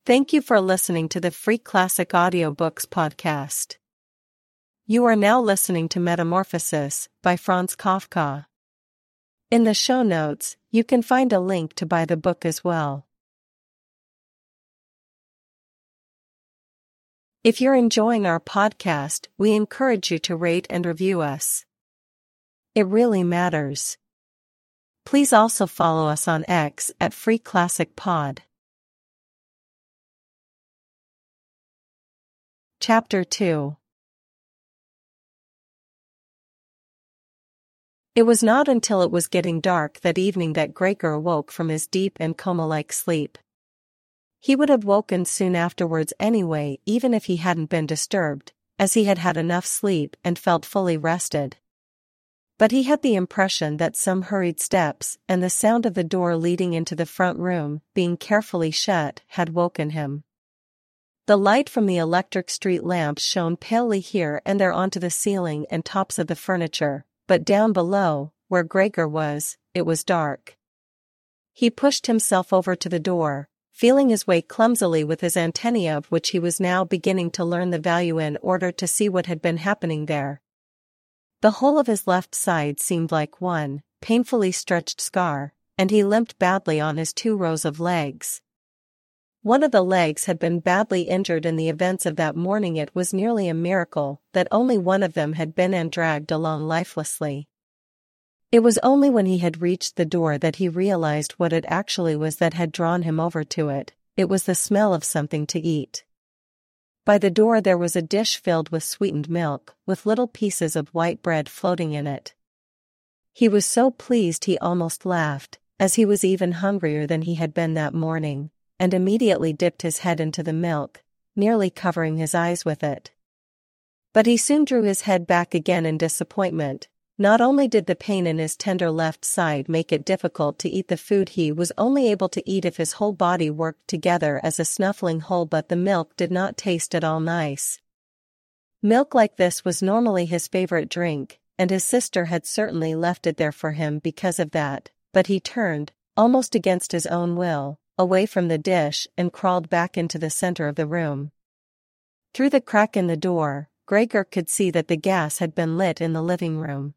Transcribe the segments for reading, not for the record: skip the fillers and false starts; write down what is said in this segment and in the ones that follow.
Thank you for listening to the Free Classic Audiobooks podcast. You are now listening to Metamorphosis by Franz Kafka. In the show notes, you can find a link to buy the book as well. If you're enjoying our podcast, we encourage you to rate and review us. It really matters. Please also follow us on X at Free Classic Pod. Chapter 2. It was not until it was getting dark that evening that Gregor awoke from his deep and coma-like sleep. He would have woken soon afterwards anyway, even if he hadn't been disturbed, as he had had enough sleep and felt fully rested. But he had the impression that some hurried steps and the sound of the door leading into the front room, being carefully shut, had woken him. The light from the electric street lamps shone palely here and there onto the ceiling and tops of the furniture, but down below, where Gregor was, it was dark. He pushed himself over to the door, feeling his way clumsily with his antennae, of which he was now beginning to learn the value in order to see what had been happening there. The whole of his left side seemed like one painfully stretched scar, and he limped badly on his 2 rows of legs. One of the legs had been badly injured in the events of that morning. It was nearly a miracle that only one of them had been and dragged along lifelessly. It was only when he had reached the door that he realized what it actually was that had drawn him over to it. It was the smell of something to eat. By the door there was a dish filled with sweetened milk, with little pieces of white bread floating in it. He was so pleased he almost laughed, as he was even hungrier than he had been that morning, and immediately dipped his head into the milk, nearly covering his eyes with it. But he soon drew his head back again in disappointment. Not only did the pain in his tender left side make it difficult to eat the food he was only able to eat if his whole body worked together as a snuffling whole, but the milk did not taste at all nice. Milk like this was normally his favorite drink, and his sister had certainly left it there for him because of that, but he turned, almost against his own will, away from the dish and crawled back into the center of the room. Through the crack in the door, Gregor could see that the gas had been lit in the living room.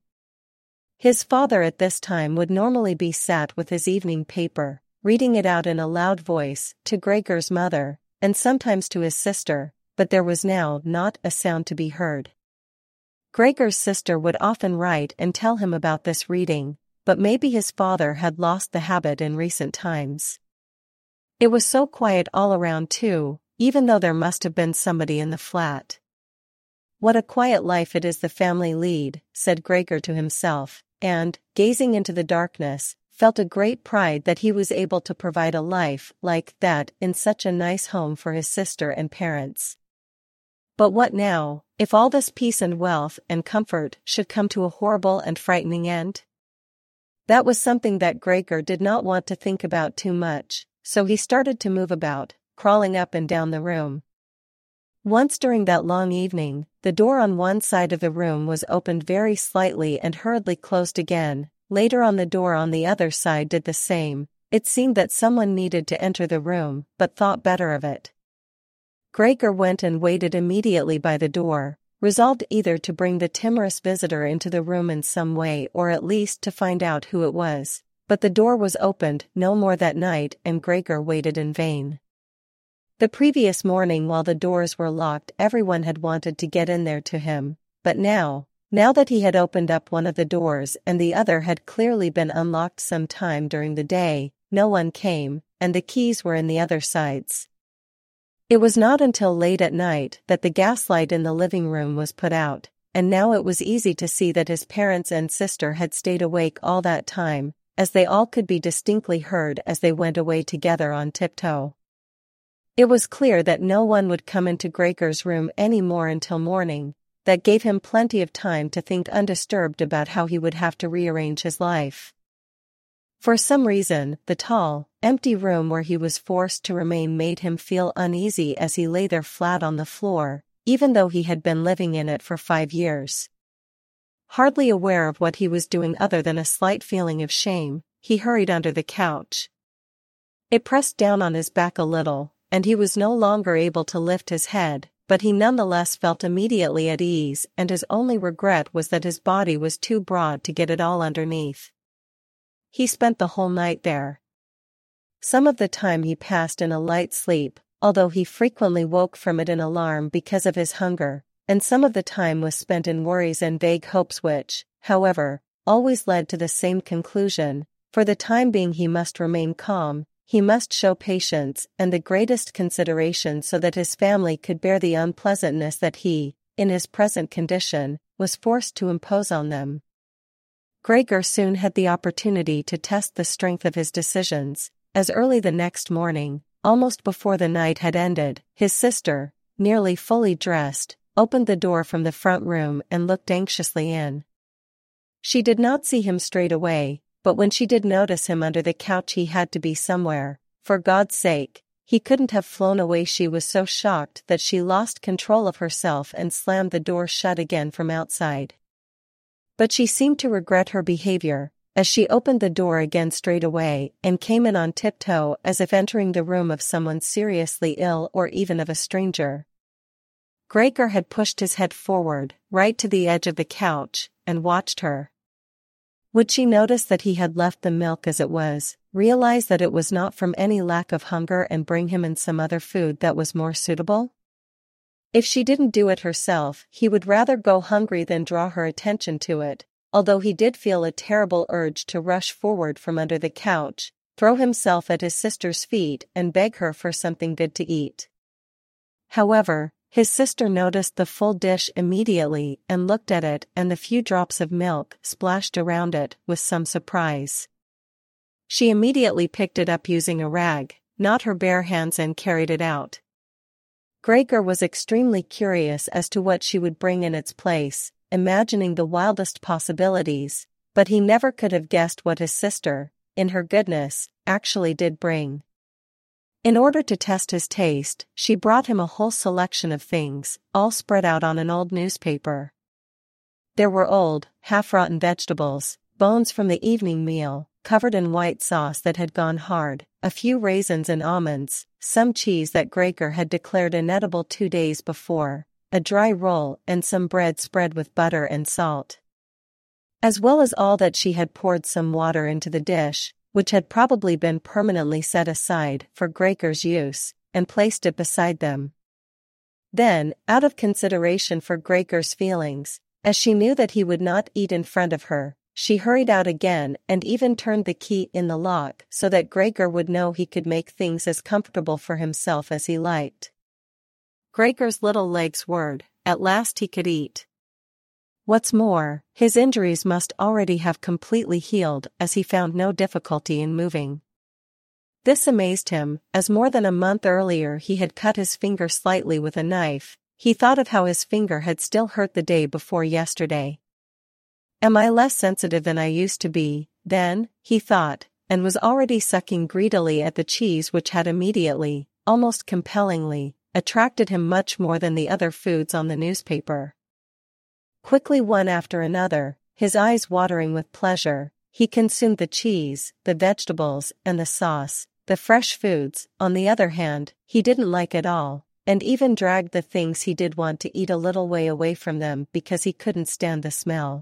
His father at this time would normally be sat with his evening paper, reading it out in a loud voice to Gregor's mother, and sometimes to his sister, but there was now not a sound to be heard. Gregor's sister would often write and tell him about this reading, but maybe his father had lost the habit in recent times. It was so quiet all around too, even though there must have been somebody in the flat. What a quiet life it is the family lead, said Gregor to himself, and, gazing into the darkness, felt a great pride that he was able to provide a life like that in such a nice home for his sister and parents. But what now, if all this peace and wealth and comfort should come to a horrible and frightening end? That was something that Gregor did not want to think about too much, so he started to move about, crawling up and down the room. Once during that long evening, the door on one side of the room was opened very slightly and hurriedly closed again. Later on, the door on the other side did the same. It seemed that someone needed to enter the room, but thought better of it. Gregor went and waited immediately by the door, resolved either to bring the timorous visitor into the room in some way or at least to find out who it was. But the door was opened no more that night, and Gregor waited in vain. The previous morning, while the doors were locked, everyone had wanted to get in there to him, but now that he had opened up one of the doors and the other had clearly been unlocked some time during the day, no one came, and the keys were in the other sides. It was not until late at night that the gaslight in the living room was put out, and now it was easy to see that his parents and sister had stayed awake all that time, as they all could be distinctly heard as they went away together on tiptoe. It was clear that no one would come into Gregor's room any more until morning. That gave him plenty of time to think undisturbed about how he would have to rearrange his life. For some reason, the tall, empty room where he was forced to remain made him feel uneasy as he lay there flat on the floor, even though he had been living in it for 5 years. Hardly aware of what he was doing other than a slight feeling of shame, he hurried under the couch. It pressed down on his back a little, and he was no longer able to lift his head, but he nonetheless felt immediately at ease, and his only regret was that his body was too broad to get it all underneath. He spent the whole night there. Some of the time he passed in a light sleep, although he frequently woke from it in alarm because of his hunger, and some of the time was spent in worries and vague hopes which, however, always led to the same conclusion: for the time being he must remain calm, he must show patience and the greatest consideration so that his family could bear the unpleasantness that he, in his present condition, was forced to impose on them. Gregor soon had the opportunity to test the strength of his decisions, as early the next morning, almost before the night had ended, his sister, nearly fully dressed, opened the door from the front room and looked anxiously in. She did not see him straight away, but when she did notice him under the couch he had to be somewhere. For God's sake, he couldn't have flown away. She was so shocked that she lost control of herself and slammed the door shut again from outside. But she seemed to regret her behavior, as she opened the door again straight away and came in on tiptoe as if entering the room of someone seriously ill or even of a stranger. Gregor had pushed his head forward, right to the edge of the couch, and watched her. Would she notice that he had left the milk as it was, realize that it was not from any lack of hunger and bring him in some other food that was more suitable? If she didn't do it herself, he would rather go hungry than draw her attention to it, although he did feel a terrible urge to rush forward from under the couch, throw himself at his sister's feet and beg her for something good to eat. However, his sister noticed the full dish immediately and looked at it and the few drops of milk splashed around it with some surprise. She immediately picked it up using a rag, not her bare hands, and carried it out. Gregor was extremely curious as to what she would bring in its place, imagining the wildest possibilities, but he never could have guessed what his sister, in her goodness, actually did bring. In order to test his taste, she brought him a whole selection of things, all spread out on an old newspaper. There were old, half-rotten vegetables, bones from the evening meal, covered in white sauce that had gone hard, a few raisins and almonds, some cheese that Gregor had declared inedible 2 days before, a dry roll and some bread spread with butter and salt. As well as all that, she had poured some water into the dish, which had probably been permanently set aside for Gregor's use, and placed it beside them. Then, out of consideration for Gregor's feelings, as she knew that he would not eat in front of her, she hurried out again and even turned the key in the lock so that Gregor would know he could make things as comfortable for himself as he liked. Gregor's little legs whirred. At last he could eat. What's more, his injuries must already have completely healed, as he found no difficulty in moving. This amazed him, as more than a month earlier he had cut his finger slightly with a knife. He thought of how his finger had still hurt the day before yesterday. Am I less sensitive than I used to be, then? He thought, and was already sucking greedily at the cheese which had immediately, almost compellingly, attracted him much more than the other foods on the newspaper. Quickly, one after another, his eyes watering with pleasure, he consumed the cheese, the vegetables, and the sauce. The fresh foods, on the other hand, he didn't like at all, and even dragged the things he did want to eat a little way away from them because he couldn't stand the smell.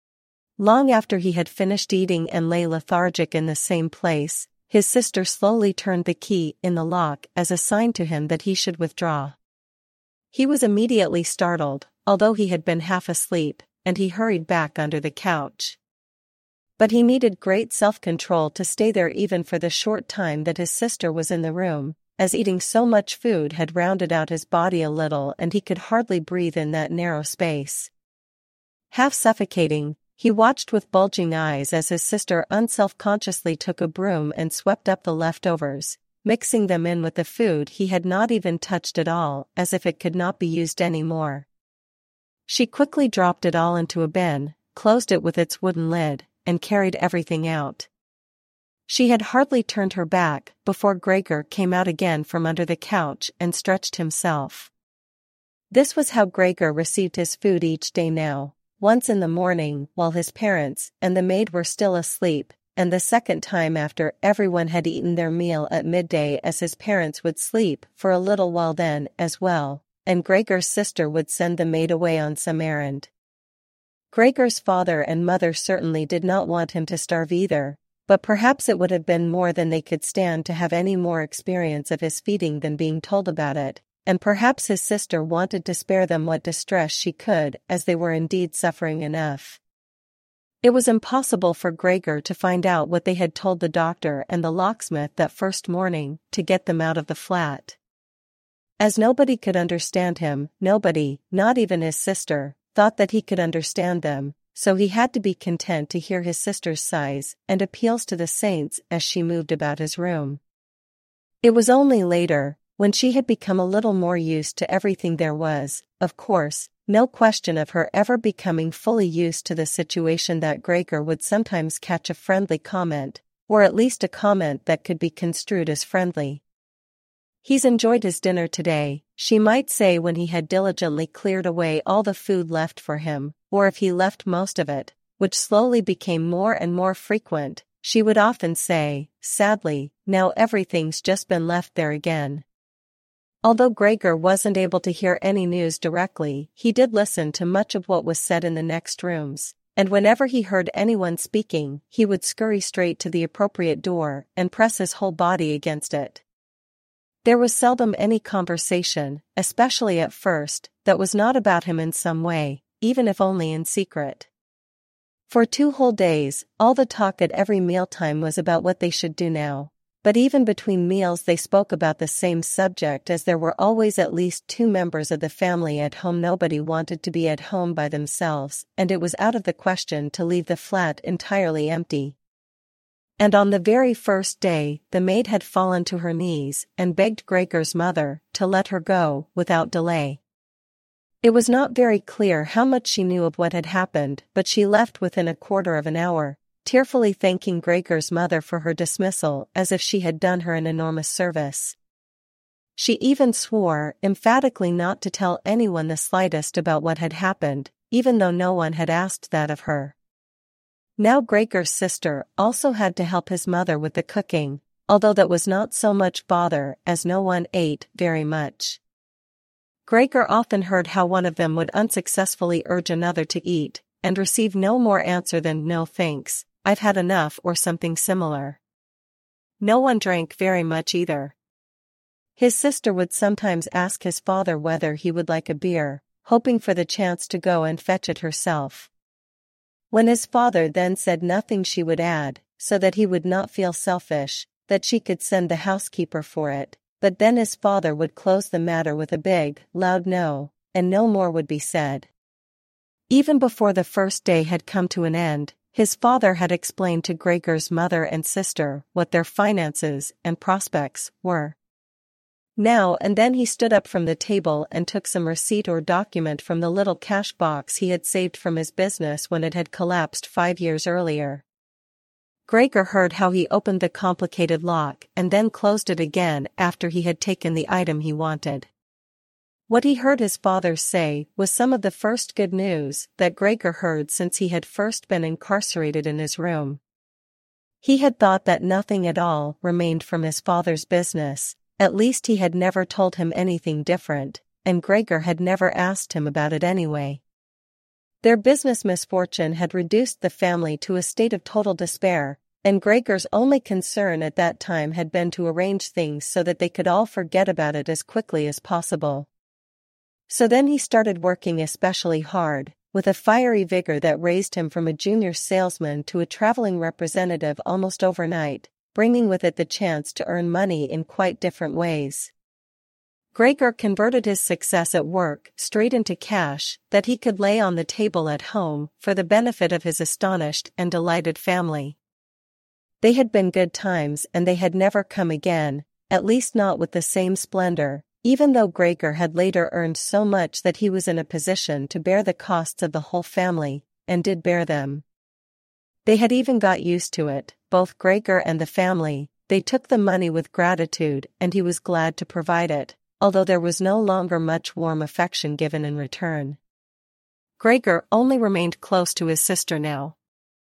Long after he had finished eating and lay lethargic in the same place, his sister slowly turned the key in the lock as a sign to him that he should withdraw. He was immediately startled, although he had been half asleep, and he hurried back under the couch. But he needed great self-control to stay there even for the short time that his sister was in the room, as eating so much food had rounded out his body a little and he could hardly breathe in that narrow space. Half suffocating, he watched with bulging eyes as his sister unselfconsciously took a broom and swept up the leftovers, mixing them in with the food he had not even touched at all, as if it could not be used any more. She quickly dropped it all into a bin, closed it with its wooden lid, and carried everything out. She had hardly turned her back before Gregor came out again from under the couch and stretched himself. This was how Gregor received his food each day now, once in the morning while his parents and the maid were still asleep, and the second time after everyone had eaten their meal at midday, as his parents would sleep for a little while then as well, and Gregor's sister would send the maid away on some errand. Gregor's father and mother certainly did not want him to starve either, but perhaps it would have been more than they could stand to have any more experience of his feeding than being told about it, and perhaps his sister wanted to spare them what distress she could, as they were indeed suffering enough. It was impossible for Gregor to find out what they had told the doctor and the locksmith that first morning, to get them out of the flat. As nobody could understand him, nobody, not even his sister, thought that he could understand them, so he had to be content to hear his sister's sighs and appeals to the saints as she moved about his room. It was only later, when she had become a little more used to everything there was, of course, no question of her ever becoming fully used to the situation, that Gregor would sometimes catch a friendly comment, or at least a comment that could be construed as friendly. "He's enjoyed his dinner today," she might say when he had diligently cleared away all the food left for him, or if he left most of it, which slowly became more and more frequent, she would often say, sadly, "Now everything's just been left there again." Although Gregor wasn't able to hear any news directly, he did listen to much of what was said in the next rooms, and whenever he heard anyone speaking, he would scurry straight to the appropriate door and press his whole body against it. There was seldom any conversation, especially at first, that was not about him in some way, even if only in secret. For 2 whole days, all the talk at every mealtime was about what they should do now. But even between meals they spoke about the same subject, as there were always at least 2 members of the family at home. Nobody wanted to be at home by themselves, and it was out of the question to leave the flat entirely empty. And on the very first day, the maid had fallen to her knees and begged Gregor's mother to let her go without delay. It was not very clear how much she knew of what had happened, but she left within a quarter of an hour, tearfully thanking Gregor's mother for her dismissal as if she had done her an enormous service. She even swore emphatically not to tell anyone the slightest about what had happened, even though no one had asked that of her. Now Gregor's sister also had to help his mother with the cooking, although that was not so much bother as no one ate very much. Gregor often heard how one of them would unsuccessfully urge another to eat, and receive no more answer than "No thanks, I've had enough," or something similar. No one drank very much either. His sister would sometimes ask his father whether he would like a beer, hoping for the chance to go and fetch it herself. When his father then said nothing, she would add, so that he would not feel selfish, that she could send the housekeeper for it, but then his father would close the matter with a big, loud no, and no more would be said. Even before the first day had come to an end, his father had explained to Gregor's mother and sister what their finances and prospects were. Now and then he stood up from the table and took some receipt or document from the little cash box he had saved from his business when it had collapsed 5 years earlier. Gregor heard how he opened the complicated lock and then closed it again after he had taken the item he wanted. What he heard his father say was some of the first good news that Gregor heard since he had first been incarcerated in his room. He had thought that nothing at all remained from his father's business. At least he had never told him anything different, and Gregor had never asked him about it anyway. Their business misfortune had reduced the family to a state of total despair, and Gregor's only concern at that time had been to arrange things so that they could all forget about it as quickly as possible. So then he started working especially hard, with a fiery vigor that raised him from a junior salesman to a traveling representative almost overnight, bringing with it the chance to earn money in quite different ways. Gregor converted his success at work straight into cash that he could lay on the table at home for the benefit of his astonished and delighted family. They had been good times, and they had never come again, at least not with the same splendor, even though Gregor had later earned so much that he was in a position to bear the costs of the whole family, and did bear them. They had even got used to it, both Gregor and the family. They took the money with gratitude, and he was glad to provide it, although there was no longer much warm affection given in return. Gregor only remained close to his sister now.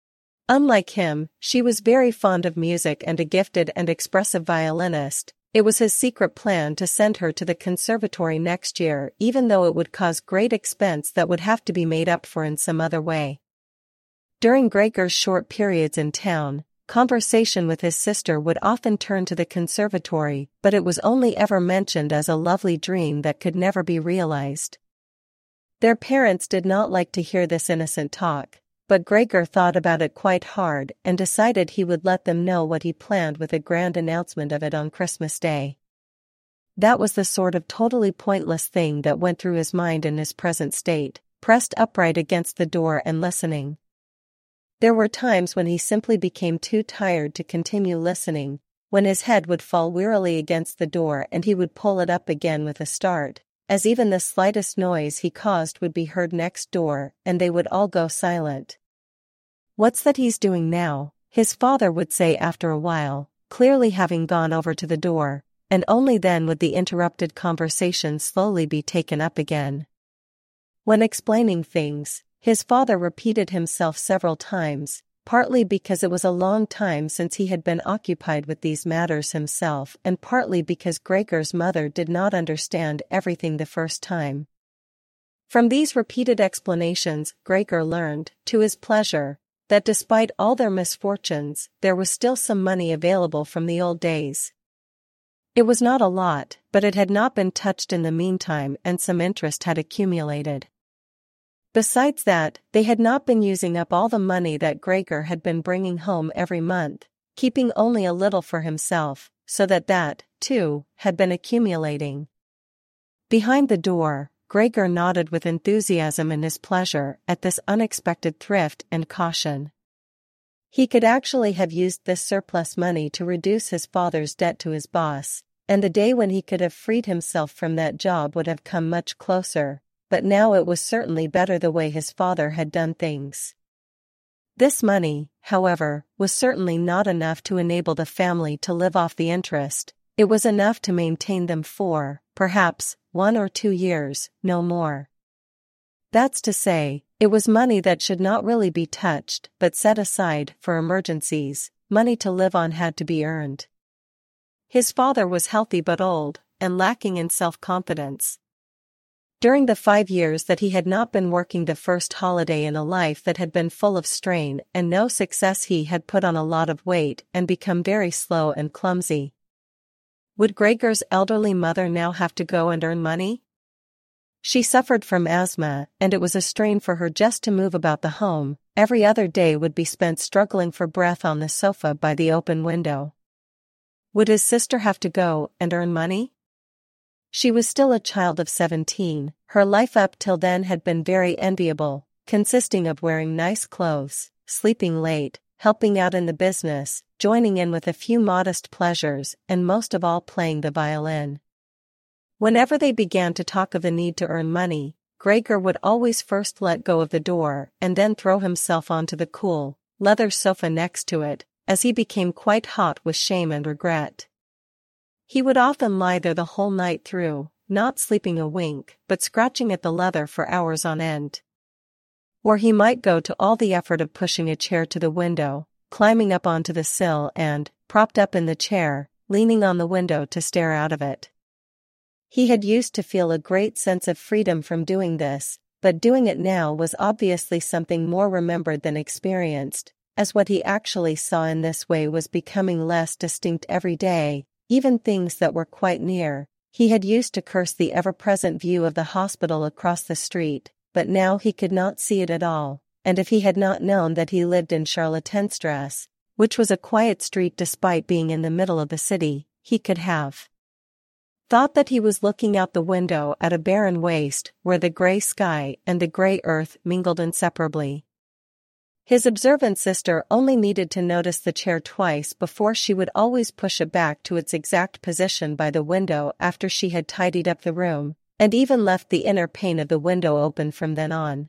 Unlike him, she was very fond of music and a gifted and expressive violinist. It was his secret plan to send her to the conservatory next year, even though it would cause great expense that would have to be made up for in some other way. During Gregor's short periods in town, conversation with his sister would often turn to the conservatory, but it was only ever mentioned as a lovely dream that could never be realized. Their parents did not like to hear this innocent talk, but Gregor thought about it quite hard and decided he would let them know what he planned with a grand announcement of it on Christmas Day. That was the sort of totally pointless thing that went through his mind in his present state, pressed upright against the door and listening. There were times when he simply became too tired to continue listening, when his head would fall wearily against the door and he would pull it up again with a start, as even the slightest noise he caused would be heard next door, and they would all go silent. "What's that he's doing now?" his father would say after a while, clearly having gone over to the door, and only then would the interrupted conversation slowly be taken up again. When explaining things, his father repeated himself several times, partly because it was a long time since he had been occupied with these matters himself and partly because Gregor's mother did not understand everything the first time. From these repeated explanations, Gregor learned, to his pleasure, that despite all their misfortunes, there was still some money available from the old days. It was not a lot, but it had not been touched in the meantime and some interest had accumulated. Besides that, they had not been using up all the money that Gregor had been bringing home every month, keeping only a little for himself, so that, too, had been accumulating. Behind the door, Gregor nodded with enthusiasm in his pleasure at this unexpected thrift and caution. He could actually have used this surplus money to reduce his father's debt to his boss, and the day when he could have freed himself from that job would have come much closer. But now it was certainly better the way his father had done things. This money, however, was certainly not enough to enable the family to live off the interest. It was enough to maintain them for, perhaps, 1 or 2 years, no more. That's to say, it was money that should not really be touched but set aside for emergencies. Money to live on had to be earned. His father was healthy but old, and lacking in self-confidence. During the 5 years that he had not been working, the first holiday in a life that had been full of strain and no success, he had put on a lot of weight and become very slow and clumsy. Would Gregor's elderly mother now have to go and earn money? She suffered from asthma, and it was a strain for her just to move about the home. Every other day would be spent struggling for breath on the sofa by the open window. Would his sister have to go and earn money? She was still a child of 17, her life up till then had been very enviable, consisting of wearing nice clothes, sleeping late, helping out in the business, joining in with a few modest pleasures, and most of all playing the violin. Whenever they began to talk of the need to earn money, Gregor would always first let go of the door and then throw himself onto the cool, leather sofa next to it, as he became quite hot with shame and regret. He would often lie there the whole night through, not sleeping a wink, but scratching at the leather for hours on end. Or he might go to all the effort of pushing a chair to the window, climbing up onto the sill and, propped up in the chair, leaning on the window to stare out of it. He had used to feel a great sense of freedom from doing this, but doing it now was obviously something more remembered than experienced, as what he actually saw in this way was becoming less distinct every day. Even things that were quite near. He had used to curse the ever-present view of the hospital across the street, but now he could not see it at all, and if he had not known that he lived in Charlottenstrasse, which was a quiet street despite being in the middle of the city, he could have thought that he was looking out the window at a barren waste where the gray sky and the gray earth mingled inseparably. His observant sister only needed to notice the chair twice before she would always push it back to its exact position by the window after she had tidied up the room, and even left the inner pane of the window open from then on.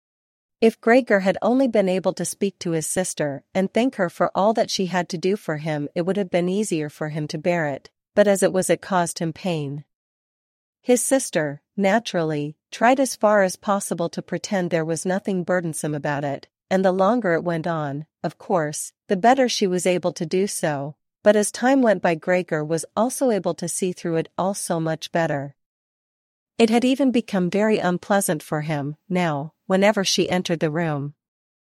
If Gregor had only been able to speak to his sister and thank her for all that she had to do for him, it would have been easier for him to bear it, but as it was, it caused him pain. His sister, naturally, tried as far as possible to pretend there was nothing burdensome about it, and the longer it went on, of course, the better she was able to do so. But as time went by, Gregor was also able to see through it all so much better. It had even become very unpleasant for him, now, whenever she entered the room.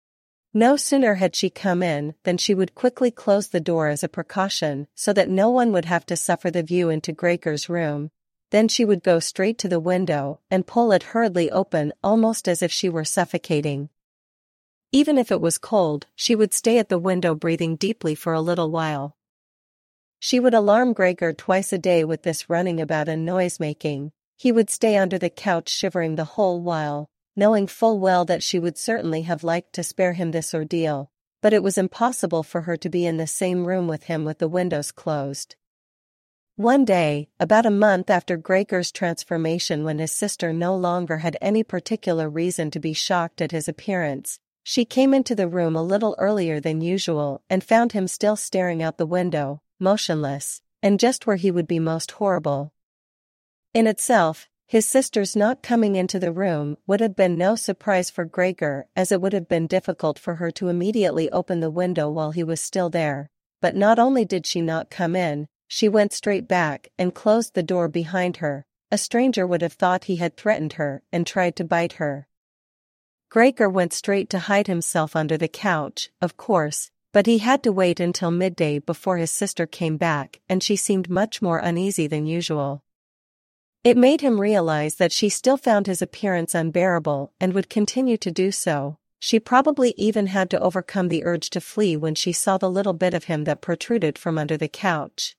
No sooner had she come in than she would quickly close the door as a precaution so that no one would have to suffer the view into Gregor's room. Then she would go straight to the window and pull it hurriedly open, almost as if she were suffocating. Even if it was cold, she would stay at the window breathing deeply for a little while. She would alarm Gregor twice a day with this running about and noise-making. He would stay under the couch shivering the whole while, knowing full well that she would certainly have liked to spare him this ordeal, but it was impossible for her to be in the same room with him with the windows closed. One day, about a month after Gregor's transformation, when his sister no longer had any particular reason to be shocked at his appearance, she came into the room a little earlier than usual and found him still staring out the window, motionless, and just where he would be most horrible. In itself, his sister's not coming into the room would have been no surprise for Gregor, as it would have been difficult for her to immediately open the window while he was still there. But not only did she not come in, she went straight back and closed the door behind her. A stranger would have thought he had threatened her and tried to bite her. Gregor went straight to hide himself under the couch, of course, but he had to wait until midday before his sister came back, and she seemed much more uneasy than usual. It made him realize that she still found his appearance unbearable and would continue to do so. She probably even had to overcome the urge to flee when she saw the little bit of him that protruded from under the couch.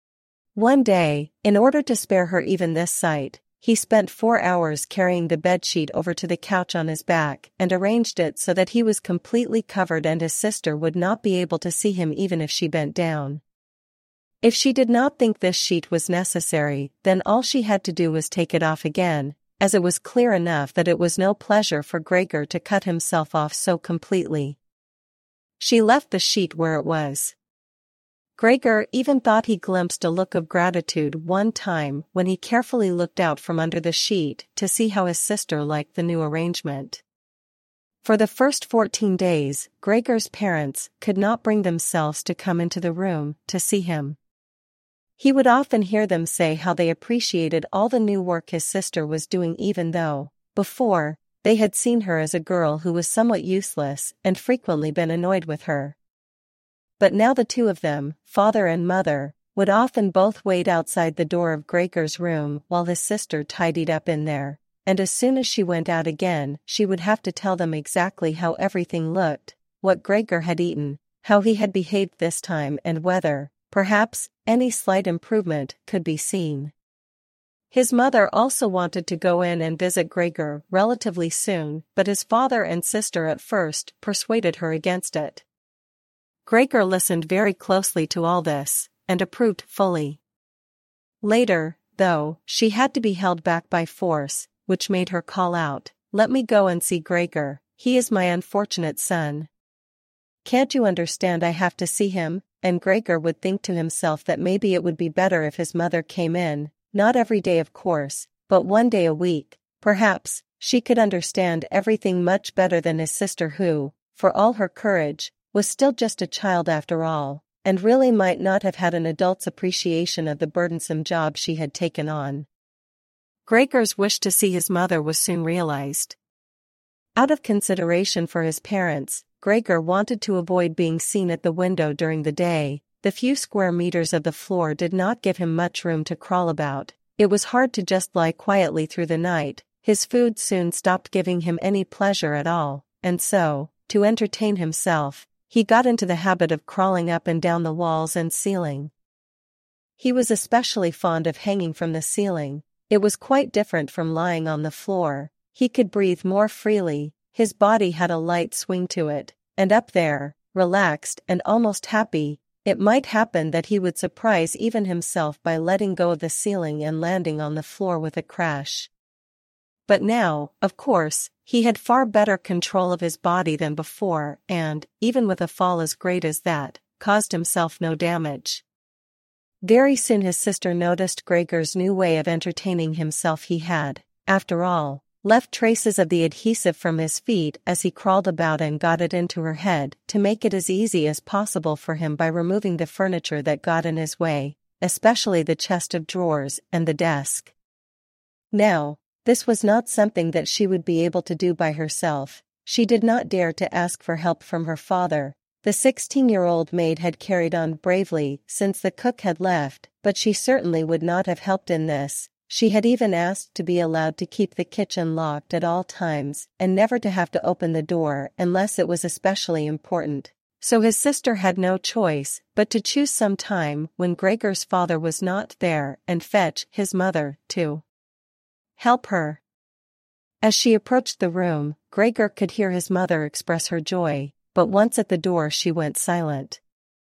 One day, in order to spare her even this sight, he spent 4 hours carrying the bedsheet over to the couch on his back and arranged it so that he was completely covered and his sister would not be able to see him even if she bent down. If she did not think this sheet was necessary, then all she had to do was take it off again, as it was clear enough that it was no pleasure for Gregor to cut himself off so completely. She left the sheet where it was. Gregor even thought he glimpsed a look of gratitude one time when he carefully looked out from under the sheet to see how his sister liked the new arrangement. For the first 14 days, Gregor's parents could not bring themselves to come into the room to see him. He would often hear them say how they appreciated all the new work his sister was doing, even though, before, they had seen her as a girl who was somewhat useless and frequently been annoyed with her. But now the two of them, father and mother, would often both wait outside the door of Gregor's room while his sister tidied up in there, and as soon as she went out again, she would have to tell them exactly how everything looked, what Gregor had eaten, how he had behaved this time, and whether, perhaps, any slight improvement could be seen. His mother also wanted to go in and visit Gregor relatively soon, but his father and sister at first persuaded her against it. Gregor listened very closely to all this, and approved fully. Later, though, she had to be held back by force, which made her call out, "Let me go and see Gregor, he is my unfortunate son. Can't you understand I have to see him?" And Gregor would think to himself that maybe it would be better if his mother came in, not every day of course, but one day a week. Perhaps she could understand everything much better than his sister who, for all her courage, was still just a child after all, and really might not have had an adult's appreciation of the burdensome job she had taken on. Gregor's wish to see his mother was soon realized. Out of consideration for his parents, Gregor wanted to avoid being seen at the window during the day. The few square meters of the floor did not give him much room to crawl about. It was hard to just lie quietly through the night. His food soon stopped giving him any pleasure at all, and so, to entertain himself, he got into the habit of crawling up and down the walls and ceiling. He was especially fond of hanging from the ceiling. It was quite different from lying on the floor. He could breathe more freely, his body had a light swing to it, and up there, relaxed and almost happy, it might happen that he would surprise even himself by letting go of the ceiling and landing on the floor with a crash. But now, of course, he had far better control of his body than before and, even with a fall as great as that, caused himself no damage. Very soon his sister noticed Gregor's new way of entertaining himself. He had, after all, left traces of the adhesive from his feet as he crawled about and got it into her head to make it as easy as possible for him by removing the furniture that got in his way, especially the chest of drawers and the desk. Now, this was not something that she would be able to do by herself. She did not dare to ask for help from her father. The 16-year-old maid had carried on bravely since the cook had left, but she certainly would not have helped in this. She had even asked to be allowed to keep the kitchen locked at all times and never to have to open the door unless it was especially important. So his sister had no choice but to choose some time when Gregor's father was not there and fetch his mother to help her. As she approached the room, Gregor could hear his mother express her joy, but once at the door she went silent.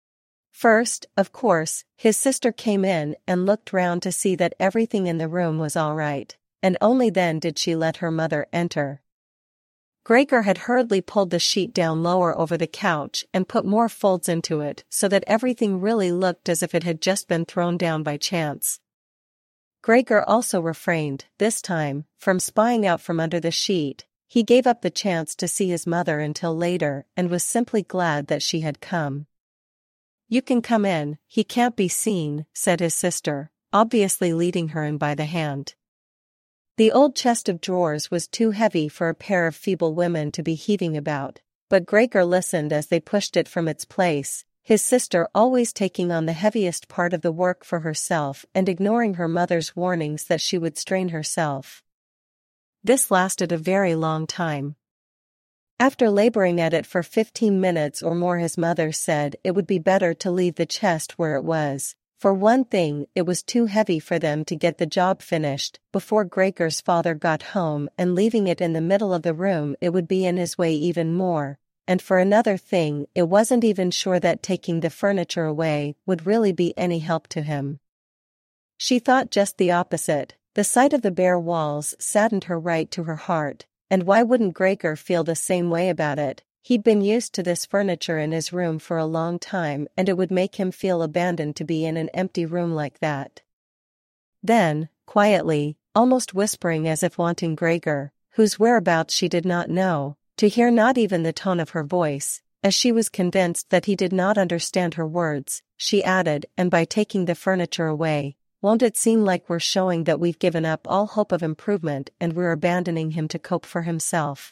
First, of course, his sister came in and looked round to see that everything in the room was all right, and only then did she let her mother enter. Gregor had hurriedly pulled the sheet down lower over the couch and put more folds into it so that everything really looked as if it had just been thrown down by chance. Gregor also refrained, this time, from spying out from under the sheet. He gave up the chance to see his mother until later and was simply glad that she had come. "You can come in, he can't be seen," said his sister, obviously leading her in by the hand. The old chest of drawers was too heavy for a pair of feeble women to be heaving about, but Gregor listened as they pushed it from its place, his sister always taking on the heaviest part of the work for herself and ignoring her mother's warnings that she would strain herself. This lasted a very long time. After laboring at it for 15 minutes or more, his mother said it would be better to leave the chest where it was. For one thing, it was too heavy for them to get the job finished before Gregor's father got home, and leaving it in the middle of the room it would be in his way even more. And for another thing, it wasn't even sure that taking the furniture away would really be any help to him. She thought just the opposite. The sight of the bare walls saddened her right to her heart. And why wouldn't Gregor feel the same way about it? He'd been used to this furniture in his room for a long time, and it would make him feel abandoned to be in an empty room like that. Then, quietly, almost whispering as if wanting Gregor, whose whereabouts she did not know, to hear not even the tone of her voice, as she was convinced that he did not understand her words, she added, "And by taking the furniture away, won't it seem like we're showing that we've given up all hope of improvement and we're abandoning him to cope for himself?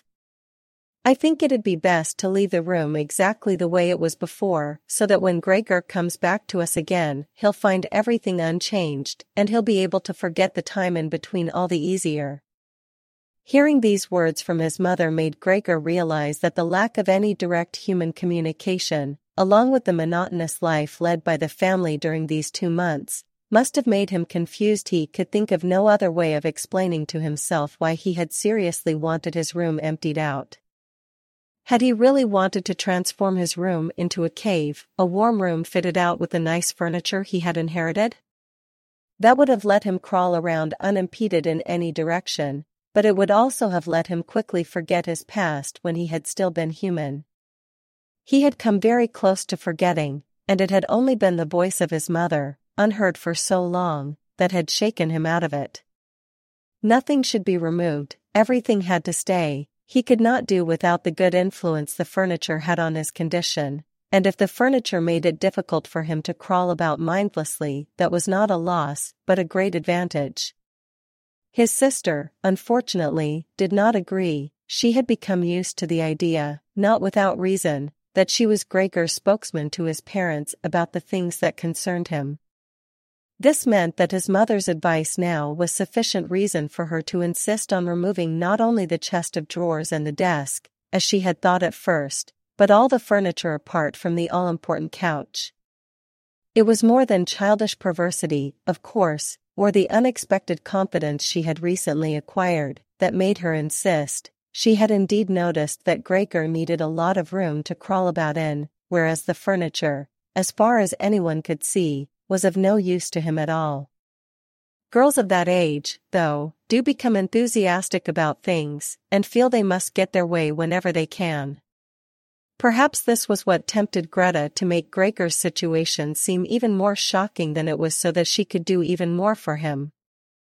I think it'd be best to leave the room exactly the way it was before, so that when Gregor comes back to us again, he'll find everything unchanged, and he'll be able to forget the time in between all the easier." Hearing these words from his mother made Gregor realize that the lack of any direct human communication, along with the monotonous life led by the family during these 2 months, must have made him confused. He could think of no other way of explaining to himself why he had seriously wanted his room emptied out. Had he really wanted to transform his room into a cave, a warm room fitted out with the nice furniture he had inherited? That would have let him crawl around unimpeded in any direction, but it would also have let him quickly forget his past when he had still been human. He had come very close to forgetting, and it had only been the voice of his mother, unheard for so long, that had shaken him out of it. Nothing should be removed, everything had to stay. He could not do without the good influence the furniture had on his condition, and if the furniture made it difficult for him to crawl about mindlessly, that was not a loss, but a great advantage. His sister, unfortunately, did not agree. She had become used to the idea, not without reason, that she was Gregor's spokesman to his parents about the things that concerned him. This meant that his mother's advice now was sufficient reason for her to insist on removing not only the chest of drawers and the desk, as she had thought at first, but all the furniture apart from the all-important couch. It was more than childish perversity, of course, or the unexpected confidence she had recently acquired, that made her insist. She had indeed noticed that Gregor needed a lot of room to crawl about in, whereas the furniture, as far as anyone could see, was of no use to him at all. Girls of that age, though, do become enthusiastic about things, and feel they must get their way whenever they can. Perhaps this was what tempted Greta to make Gregor's situation seem even more shocking than it was, so that she could do even more for him.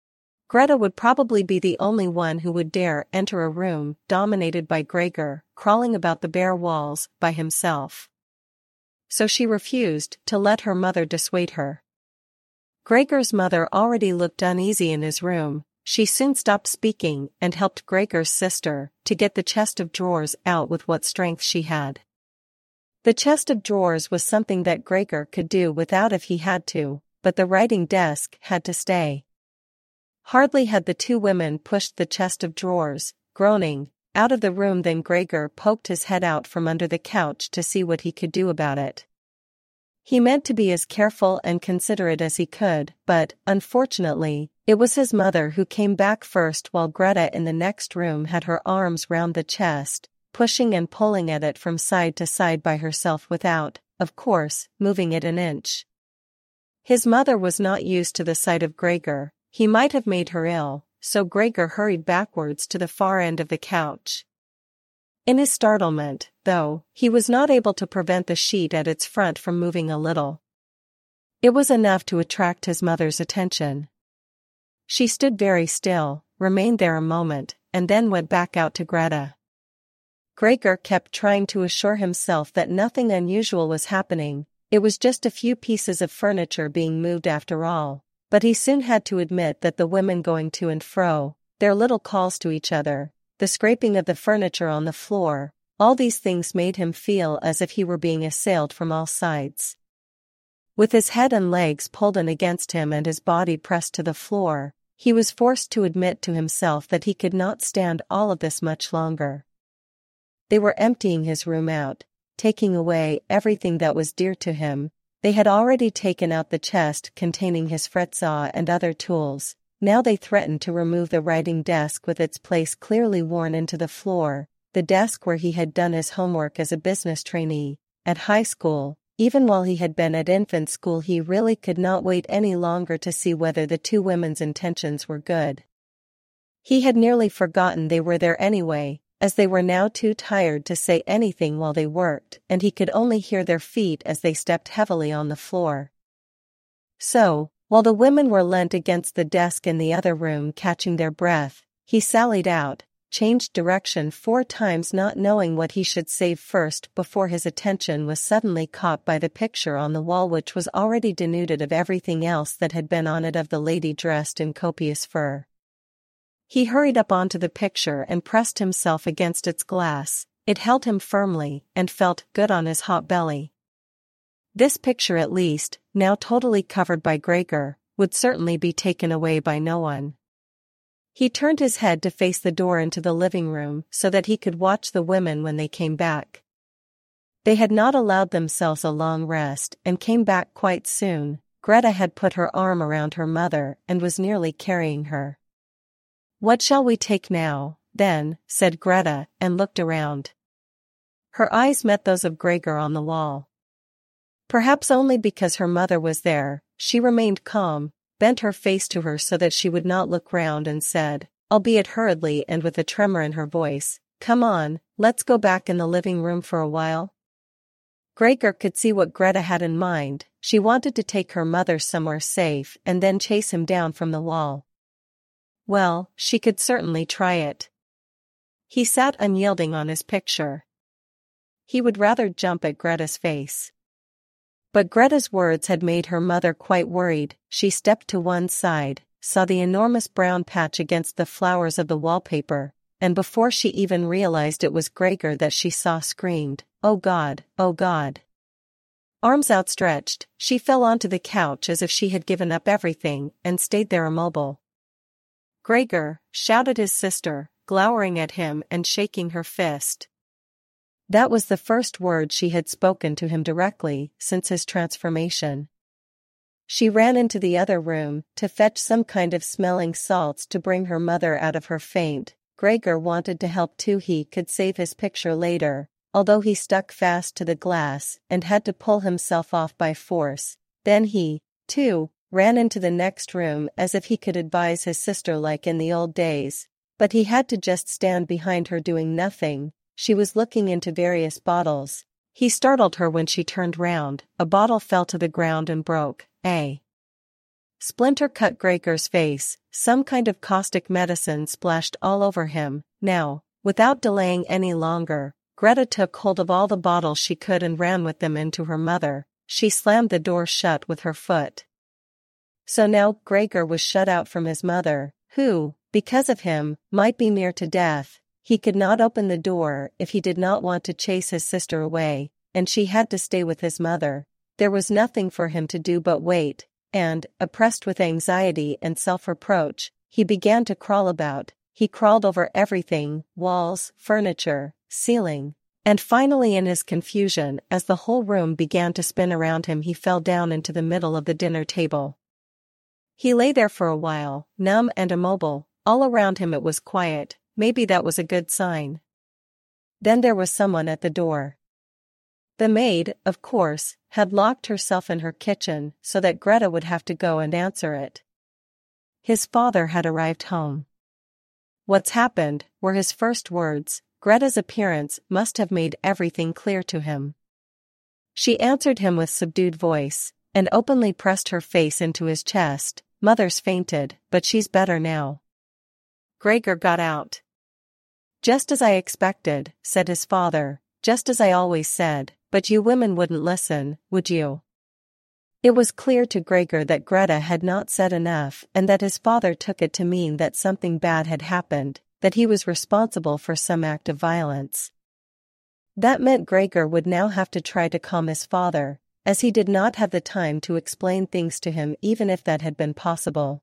Greta would probably be the only one who would dare enter a room dominated by Gregor, crawling about the bare walls by himself. So she refused to let her mother dissuade her. Gregor's mother already looked uneasy in his room. She soon stopped speaking and helped Gregor's sister to get the chest of drawers out with what strength she had. The chest of drawers was something that Gregor could do without if he had to, but the writing desk had to stay. Hardly had the two women pushed the chest of drawers, groaning, out of the room than Gregor poked his head out from under the couch to see what he could do about it. He meant to be as careful and considerate as he could, but, unfortunately, it was his mother who came back first while Greta in the next room had her arms round the chest, pushing and pulling at it from side to side by herself without, of course, moving it an inch. His mother was not used to the sight of Gregor. He might have made her ill, so Gregor hurried backwards to the far end of the couch. In his startlement, though, he was not able to prevent the sheet at its front from moving a little. It was enough to attract his mother's attention. She stood very still, remained there a moment, and then went back out to Greta. Gregor kept trying to assure himself that nothing unusual was happening. It was just a few pieces of furniture being moved after all. But he soon had to admit that the women going to and fro, their little calls to each other, the scraping of the furniture on the floor, all these things made him feel as if he were being assailed from all sides. With his head and legs pulled in against him and his body pressed to the floor, he was forced to admit to himself that he could not stand all of this much longer. They were emptying his room out, taking away everything that was dear to him. They had already taken out the chest containing his fret saw and other tools. Now they threatened to remove the writing desk with its place clearly worn into the floor, the desk where he had done his homework as a business trainee. At high school, even while he had been at infant school, he really could not wait any longer to see whether the two women's intentions were good. He had nearly forgotten they were there anyway, as they were now too tired to say anything while they worked, and he could only hear their feet as they stepped heavily on the floor. So, while the women were leant against the desk in the other room catching their breath, he sallied out, changed direction 4 times not knowing what he should save first before his attention was suddenly caught by the picture on the wall, which was already denuded of everything else that had been on it of the lady dressed in copious fur. He hurried up onto the picture and pressed himself against its glass. It held him firmly and felt good on his hot belly. This picture, at least, now totally covered by Gregor, would certainly be taken away by no one. He turned his head to face the door into the living room so that he could watch the women when they came back. They had not allowed themselves a long rest and came back quite soon. Greta had put her arm around her mother and was nearly carrying her. "What shall we take now, then?" said Greta, and looked around. Her eyes met those of Gregor on the wall. Perhaps only because her mother was there, she remained calm, bent her face to her so that she would not look round, and said, albeit hurriedly and with a tremor in her voice, "Come on, let's go back in the living room for a while." Gregor could see what Greta had in mind. She wanted to take her mother somewhere safe and then chase him down from the wall. Well, she could certainly try it. He sat unyielding on his picture. He would rather jump at Greta's face. But Greta's words had made her mother quite worried. She stepped to one side, saw the enormous brown patch against the flowers of the wallpaper, and before she even realized it was Gregor that she saw, screamed, "Oh God, oh God." Arms outstretched, she fell onto the couch as if she had given up everything and stayed there immobile. "Gregor," shouted his sister, glowering at him and shaking her fist. That was the first word she had spoken to him directly since his transformation. She ran into the other room to fetch some kind of smelling salts to bring her mother out of her faint. Gregor wanted to help too. He could save his picture later, although he stuck fast to the glass and had to pull himself off by force. Then he, too, ran into the next room as if he could advise his sister like in the old days, but he had to just stand behind her doing nothing. She was looking into various bottles. He startled her when she turned round. A bottle fell to the ground and broke. Splinter cut Gregor's face, some kind of caustic medicine splashed all over him. Now, without delaying any longer, Greta took hold of all the bottles she could and ran with them into her mother. She slammed the door shut with her foot. So now Gregor was shut out from his mother, who, because of him, might be near to death. He could not open the door if he did not want to chase his sister away, and she had to stay with his mother. There was nothing for him to do but wait, and, oppressed with anxiety and self-reproach, he began to crawl about. He crawled over everything, walls, furniture, ceiling, and finally in his confusion, as the whole room began to spin around him, he fell down into the middle of the dinner table. He lay there for a while, numb and immobile. All around him it was quiet. Maybe that was a good sign. Then there was someone at the door. The maid, of course, had locked herself in her kitchen so that Greta would have to go and answer it. His father had arrived home. "What's happened?" were his first words. Greta's appearance must have made everything clear to him. She answered him with subdued voice, and openly pressed her face into his chest. "Mother's fainted, but she's better now." Gregor got out. "Just as I expected," said his father, "just as I always said, but you women wouldn't listen, would you?" It was clear to Gregor that Greta had not said enough and that his father took it to mean that something bad had happened, that he was responsible for some act of violence. That meant Gregor would now have to try to calm his father, as he did not have the time to explain things to him even if that had been possible.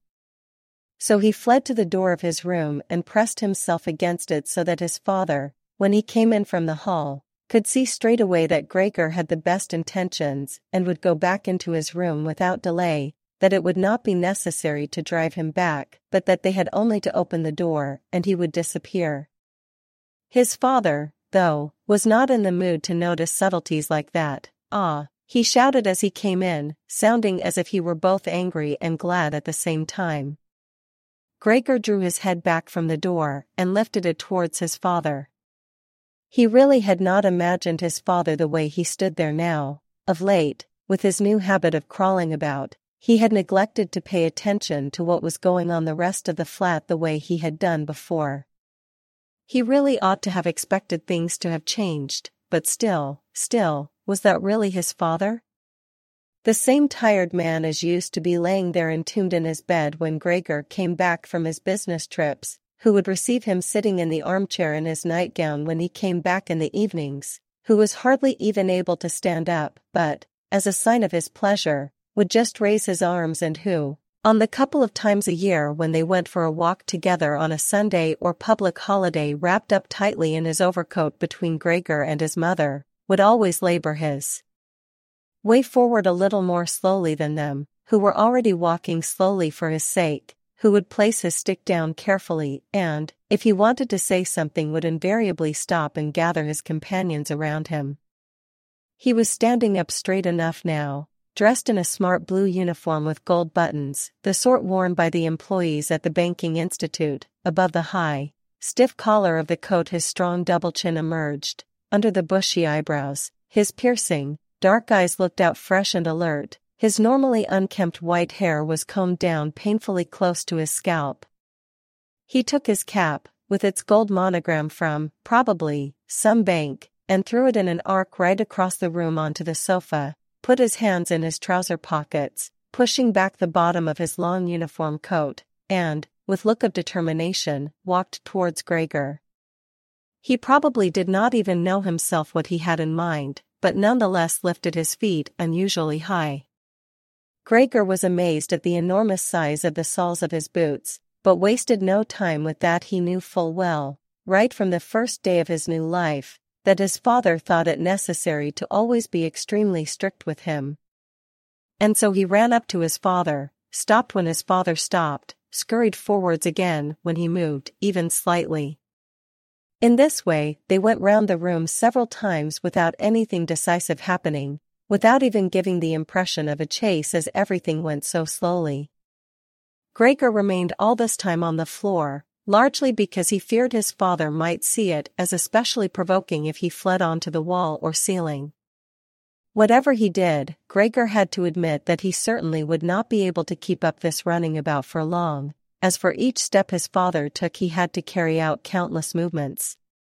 So he fled to the door of his room and pressed himself against it so that his father, when he came in from the hall, could see straight away that Gregor had the best intentions and would go back into his room without delay, that it would not be necessary to drive him back, but that they had only to open the door and he would disappear. His father, though, was not in the mood to notice subtleties like that. "Ah!" he shouted as he came in, sounding as if he were both angry and glad at the same time. Gregor drew his head back from the door and lifted it towards his father. He really had not imagined his father the way he stood there now. Of late, with his new habit of crawling about, he had neglected to pay attention to what was going on the rest of the flat the way he had done before. He really ought to have expected things to have changed, but still, was that really his father? The same tired man as used to be laying there entombed in his bed when Gregor came back from his business trips, who would receive him sitting in the armchair in his nightgown when he came back in the evenings, who was hardly even able to stand up, but, as a sign of his pleasure, would just raise his arms, and who, on the couple of times a year when they went for a walk together on a Sunday or public holiday wrapped up tightly in his overcoat between Gregor and his mother, would always labor his way forward a little more slowly than them, who were already walking slowly for his sake, who would place his stick down carefully and, if he wanted to say something, would invariably stop and gather his companions around him. He was standing up straight enough now, dressed in a smart blue uniform with gold buttons, the sort worn by the employees at the banking institute. Above the high, stiff collar of the coat his strong double chin emerged. Under the bushy eyebrows, his piercing, dark eyes looked out fresh and alert. His normally unkempt white hair was combed down painfully close to his scalp. He took his cap, with its gold monogram from, probably, some bank, and threw it in an arc right across the room onto the sofa, put his hands in his trouser pockets, pushing back the bottom of his long uniform coat, and, with look of determination, walked towards Gregor. He probably did not even know himself what he had in mind, but nonetheless lifted his feet unusually high. Gregor was amazed at the enormous size of the soles of his boots, but wasted no time with that. He knew full well, right from the first day of his new life, that his father thought it necessary to always be extremely strict with him. And so he ran up to his father, stopped when his father stopped, scurried forwards again when he moved, even slightly. In this way, they went round the room several times without anything decisive happening, without even giving the impression of a chase, as everything went so slowly. Gregor remained all this time on the floor, largely because he feared his father might see it as especially provoking if he fled onto the wall or ceiling. Whatever he did, Gregor had to admit that he certainly would not be able to keep up this running about for long, as for each step his father took he had to carry out countless movements.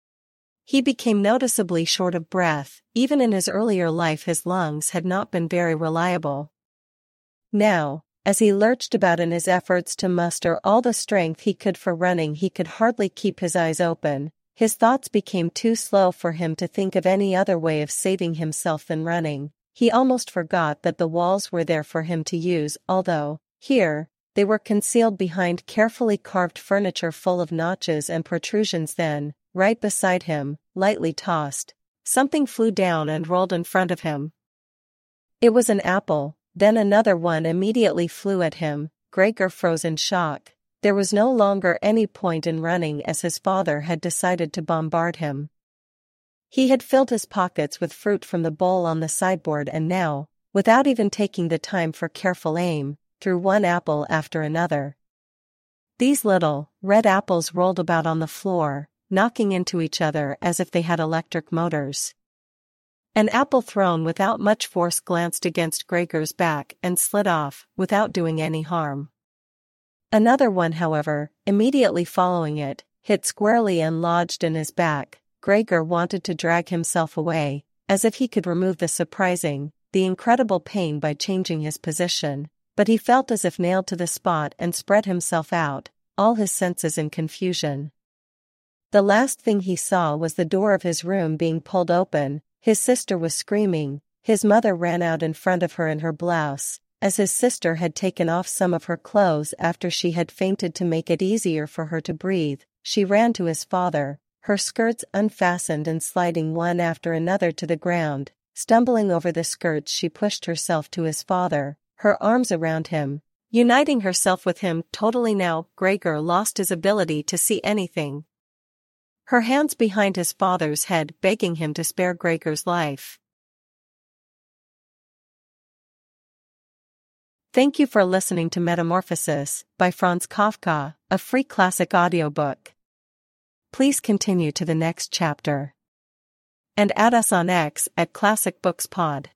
He became noticeably short of breath. Even in his earlier life his lungs had not been very reliable. Now, as he lurched about in his efforts to muster all the strength he could for running, he could hardly keep his eyes open. His thoughts became too slow for him to think of any other way of saving himself than running. He almost forgot that the walls were there for him to use, although, here, they were concealed behind carefully carved furniture full of notches and protrusions. Then, right beside him, lightly tossed, something flew down and rolled in front of him. It was an apple. Then another one immediately flew at him. Gregor froze in shock. There was no longer any point in running, as his father had decided to bombard him. He had filled his pockets with fruit from the bowl on the sideboard and now, without even taking the time for careful aim, threw one apple after another. These little, red apples rolled about on the floor, knocking into each other as if they had electric motors. An apple thrown without much force glanced against Gregor's back and slid off, without doing any harm. Another one, however, immediately following it, hit squarely and lodged in his back. Gregor wanted to drag himself away, as if he could remove the incredible pain by changing his position, but he felt as if nailed to the spot and spread himself out, all his senses in confusion. The last thing he saw was the door of his room being pulled open. His sister was screaming. His mother ran out in front of her in her blouse, as his sister had taken off some of her clothes after she had fainted to make it easier for her to breathe. She ran to his father, her skirts unfastened and sliding one after another to the ground. Stumbling over the skirts, she pushed herself to his father, her arms around him, uniting herself with him totally. Now, Gregor lost his ability to see anything. Her hands behind his father's head, begging him to spare Gregor's life. Thank you for listening to Metamorphosis by Franz Kafka, a free classic audiobook. Please continue to the next chapter. And add us on X at Classic Books Pod.